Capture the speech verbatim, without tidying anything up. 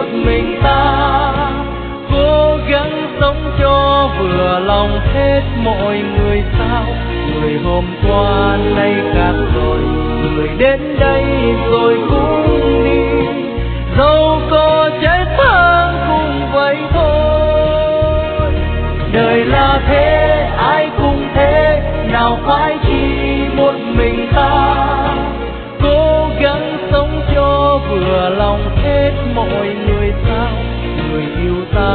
một mình ta, cố gắng sống cho vừa lòng hết mọi người sao. Người hôm qua nay khác rồi, người đến đây rồi cũng đi, dẫu có chết tháng cũng vậy thôi. Đời là thế, ai cũng thế, nào phải chỉ một mình ta, cố gắng sống cho vừa lòng hết mọi người sao. Người yêu ta